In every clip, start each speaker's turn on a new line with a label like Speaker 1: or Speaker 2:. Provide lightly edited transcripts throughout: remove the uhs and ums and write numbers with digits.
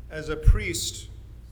Speaker 1: As a priest,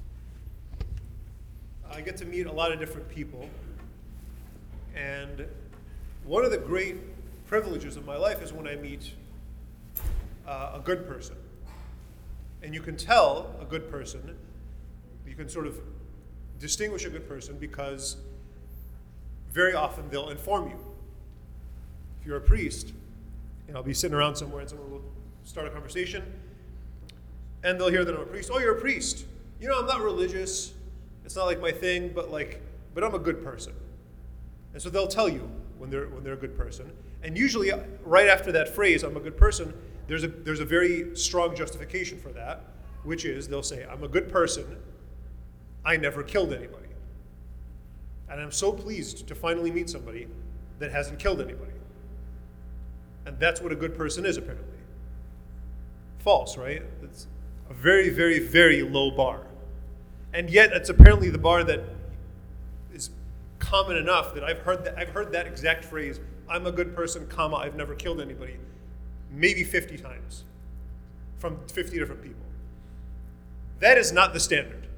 Speaker 1: I get to meet a lot of different people. And one of the great privileges of my life is when I meet a good person. And you can tell a good person, you can sort of distinguish a good person because very often they'll inform you. If you're a priest, I'll be sitting around somewhere and someone will start a conversation and they'll hear that I'm a priest. Oh, you're a priest. I'm not religious. It's not like my thing, but I'm a good person. And so they'll tell you when they're a good person. And usually right after that phrase, I'm a good person, there's a very strong justification for that, which is they'll say, I'm a good person. I never killed anybody. And I'm so pleased to finally meet somebody that hasn't killed anybody. And that's what a good person is, apparently. False, right? It's a very, very, very low bar. And yet it's apparently the bar that is common enough that I've heard that exact phrase, I'm a good person, comma, I've never killed anybody, maybe 50 times from 50 different people. That is not the standard.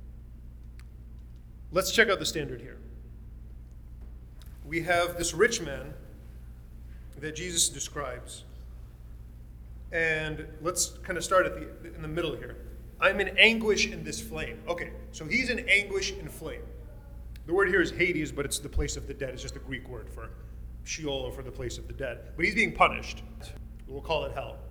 Speaker 1: Let's check out the standard here. We have this rich man that Jesus describes. And let's kind of start in the middle here. I'm in anguish in this flame. Okay, so he's in anguish in flame. The word here is Hades, but it's the place of the dead. It's just a Greek word for Sheol or for the place of the dead. But he's being punished. We'll call it hell.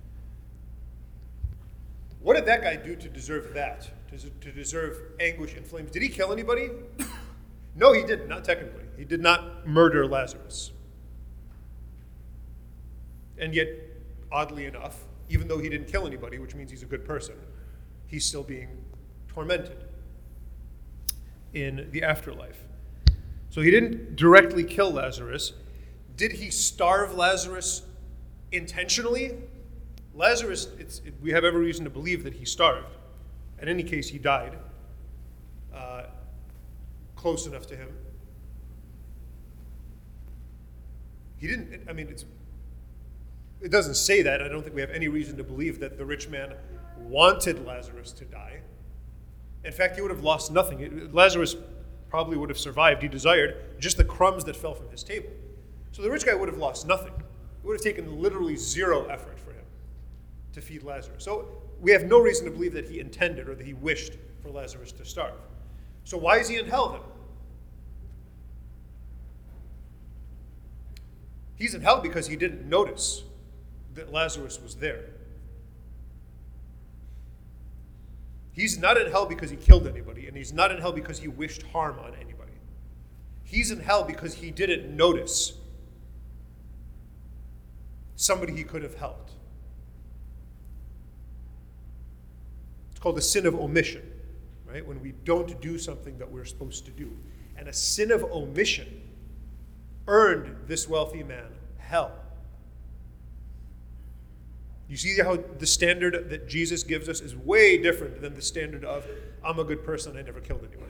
Speaker 1: What did that guy do to deserve that? To deserve anguish in flames? Did he kill anybody? No, he didn't, not technically. He did not murder Lazarus. And yet, oddly enough, even though he didn't kill anybody, which means he's a good person, he's still being tormented in the afterlife. So he didn't directly kill Lazarus. Did he starve Lazarus intentionally? Lazarus, we have every reason to believe that he starved. In any case, he died close enough to him. He didn't, it doesn't say that. I don't think we have any reason to believe that the rich man wanted Lazarus to die. In fact, he would have lost nothing. Lazarus probably would have survived. He desired just the crumbs that fell from his table. So the rich guy would have lost nothing. It would have taken literally zero effort for him to feed Lazarus. So we have no reason to believe that he intended or that he wished for Lazarus to starve. So why is he in hell then? He's in hell because he didn't notice that Lazarus was there. He's not in hell because he killed anybody, and he's not in hell because he wished harm on anybody. He's in hell because he didn't notice somebody he could have helped. It's called a sin of omission, right? When we don't do something that we're supposed to do. And a sin of omission earned this wealthy man hell. You see how the standard that Jesus gives us is way different than the standard of, I'm a good person, I never killed anyone.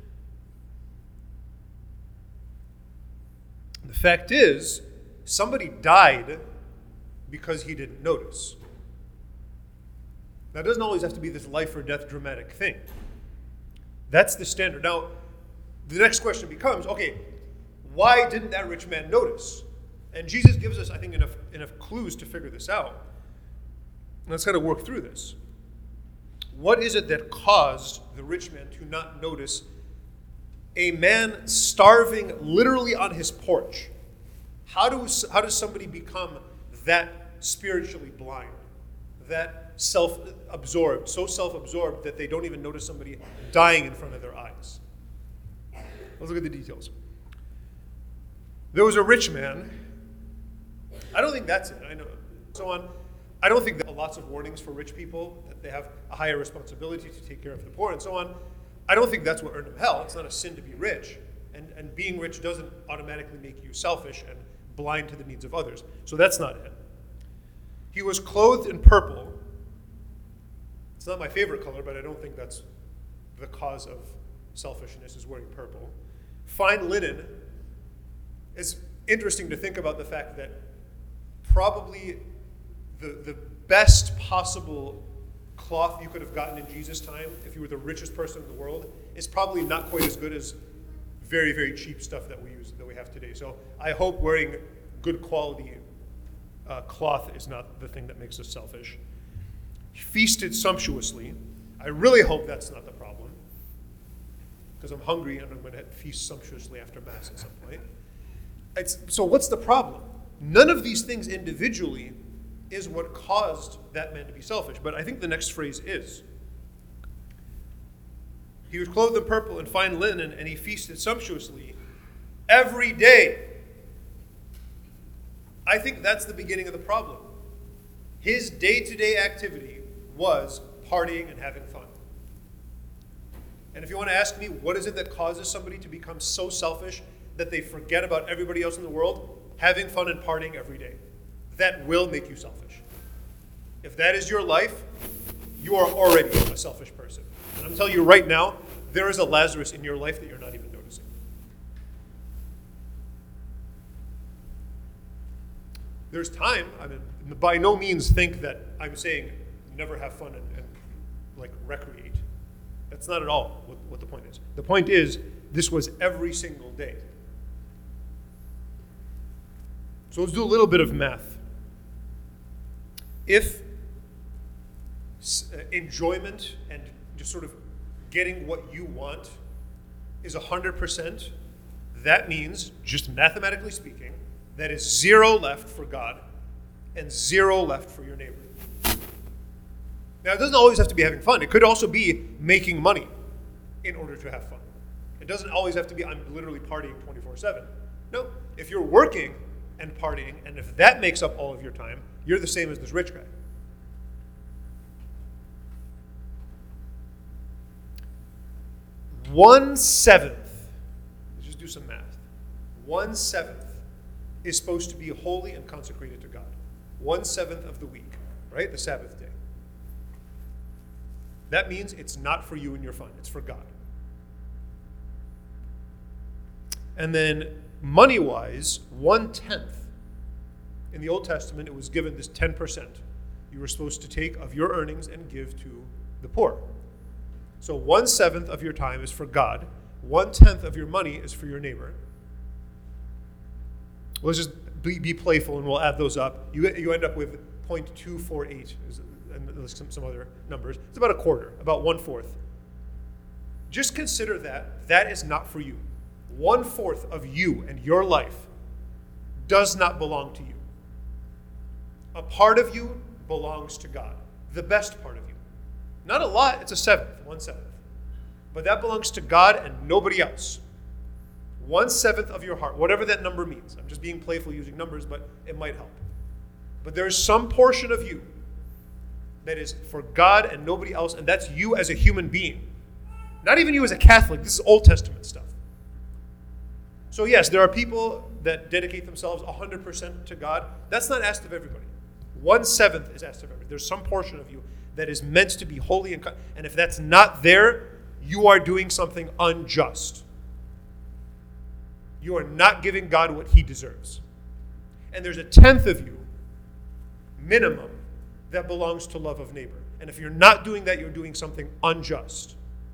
Speaker 1: The fact is, somebody died because he didn't notice. Now, it doesn't always have to be this life or death dramatic thing. That's the standard. Now, the next question becomes, okay, why didn't that rich man notice? And Jesus gives us, I think, enough clues to figure this out. Let's kind of work through this. What is it that caused the rich man to not notice a man starving literally on his porch? How does somebody become that spiritually blind, that self-absorbed, so self-absorbed that they don't even notice somebody dying in front of their eyes? Let's look at the details. There was a rich man. I don't think that's it. I know. So on. I don't think there are lots of warnings for rich people, that they have a higher responsibility to take care of the poor and so on. I don't think that's what earned him hell. It's not a sin to be rich. And being rich doesn't automatically make you selfish and blind to the needs of others. So that's not it. He was clothed in purple. It's not my favorite color, but I don't think that's the cause of selfishness, is wearing purple. Fine linen. It's interesting to think about the fact that probably the best possible cloth you could have gotten in Jesus' time, if you were the richest person in the world, is probably not quite as good as very, very cheap stuff that we have today. So I hope wearing good quality cloth is not the thing that makes us selfish. He feasted sumptuously. I really hope that's not the problem, because I'm hungry and I'm going to feast sumptuously after Mass at some point. So what's the problem? None of these things individually is what caused that man to be selfish. But I think the next phrase is. He was clothed in purple and fine linen, and he feasted sumptuously every day. I think that's the beginning of the problem. His day-to-day activity was partying and having fun. And if you want to ask me, what is it that causes somebody to become so selfish that they forget about everybody else in the world? Having fun and partying every day. That will make you selfish. If that is your life, you are already a selfish person. And I'm telling you right now, there is a Lazarus in your life that you're not even noticing. There's time. I mean, by no means think that I'm saying never have fun and like recreate. That's not at all what the point is. The point is, this was every single day. So let's do a little bit of math. If enjoyment and just sort of getting what you want is 100%, that means, just mathematically speaking, that is 0 left for God and 0 left for your neighbor. Now, it doesn't always have to be having fun. It could also be making money in order to have fun. It doesn't always have to be, I'm literally partying 24/7. No, if you're working and partying, and if that makes up all of your time, you're the same as this rich guy. One-seventh, let's just do some math. 1/7 is supposed to be holy and consecrated to God. 1/7 of the week, right? The Sabbath day. That means it's not for you and your fun, it's for God. And then money-wise, 1/10. In the Old Testament, it was given this 10%. You were supposed to take of your earnings and give to the poor. So 1/7 of your time is for God. 1/10 of your money is for your neighbor. Let's just be playful and we'll add those up. You end up with 0.248 and some other numbers. It's about a quarter, about 1/4. Just consider that is not for you. 1/4 of you and your life does not belong to you. A part of you belongs to God, the best part of you. Not a lot, it's a 1/7. But that belongs to God and nobody else. 1/7 of your heart, whatever that number means. I'm just being playful using numbers, but it might help. But there is some portion of you that is for God and nobody else, and that's you as a human being. Not even you as a Catholic. This is Old Testament stuff. So yes, there are people that dedicate themselves 100% to God. That's not asked of everybody. 1/7 is asked of everybody. There's some portion of you that is meant to be holy, and if that's not there, you are doing something unjust. You are not giving God what he deserves. And there's 1/10 of you, minimum, that belongs to love of neighbor. And if you're not doing that, you're doing something unjust.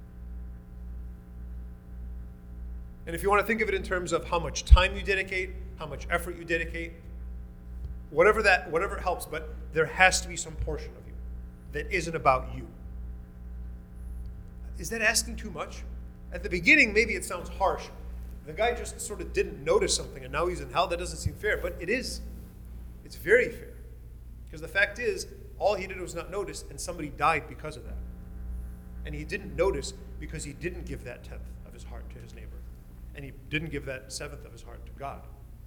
Speaker 1: And if you want to think of it in terms of how much time you dedicate, how much effort you dedicate, whatever helps, but there has to be some portion of you that isn't about you. Is that asking too much? At the beginning, maybe it sounds harsh. The guy just sort of didn't notice something and now he's in hell. That doesn't seem fair, but it is. It's very fair. Because the fact is, all he did was not notice, and somebody died because of that. And he didn't notice because he didn't give that 10th of his heart to his neighbor. And he didn't give that 7th of his heart to God.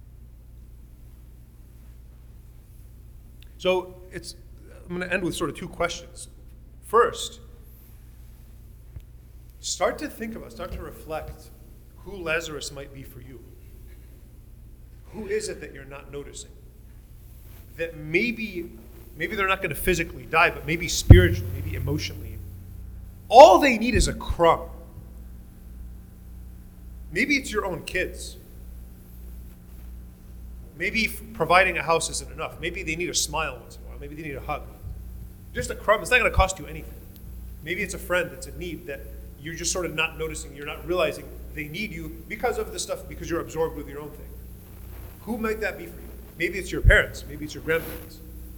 Speaker 1: So I'm going to end with sort of 2 questions. First, start to reflect who Lazarus might be for you. Who is it that you're not noticing? That maybe they're not going to physically die, but maybe spiritually, maybe emotionally. All they need is a crumb. Maybe it's your own kids. Maybe providing a house isn't enough. Maybe they need a smile once in a while. Maybe they need a hug. Just a crumb, it's not going to cost you anything. Maybe it's a friend that's in need that you're just sort of not noticing, you're not realizing they need you because of the stuff, because you're absorbed with your own thing. Who might that be for you? Maybe it's your parents, maybe it's your grandparents.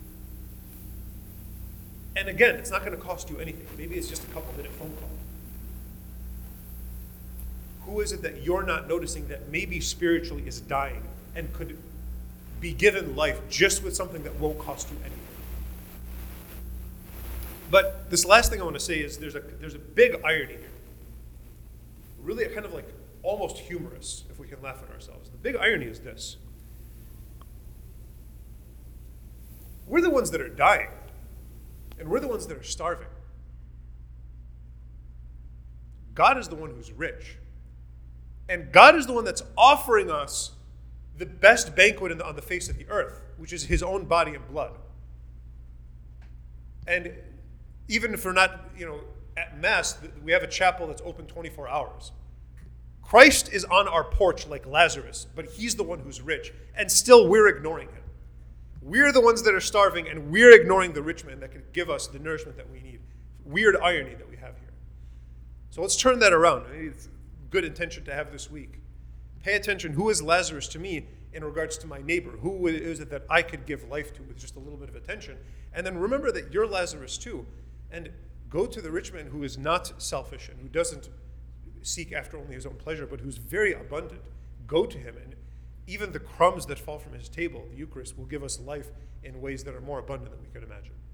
Speaker 1: And again, it's not going to cost you anything. Maybe it's just a couple-minute phone call. Who is it that you're not noticing that maybe spiritually is dying and could be given life just with something that won't cost you anything? But this last thing I want to say is there's a big irony here. Really kind of like almost humorous, if we can laugh at ourselves. The big irony is this. We're the ones that are dying, and we're the ones that are starving. God is the one who's rich. And God is the one that's offering us the best banquet on the face of the earth, which is his own body and blood. And even if we're not, at Mass, we have a chapel that's open 24 hours. Christ is on our porch like Lazarus, but he's the one who's rich, and still we're ignoring him. We're the ones that are starving, and we're ignoring the rich man that can give us the nourishment that we need. Weird irony that we have here. So let's turn that around. It's good intention to have this week. Pay attention. Who is Lazarus to me in regards to my neighbor? Who is it that I could give life to with just a little bit of attention? And then remember that you're Lazarus too. And go to the rich man who is not selfish and who doesn't seek after only his own pleasure, but who's very abundant. Go to him, and even the crumbs that fall from his table, the Eucharist, will give us life in ways that are more abundant than we could imagine.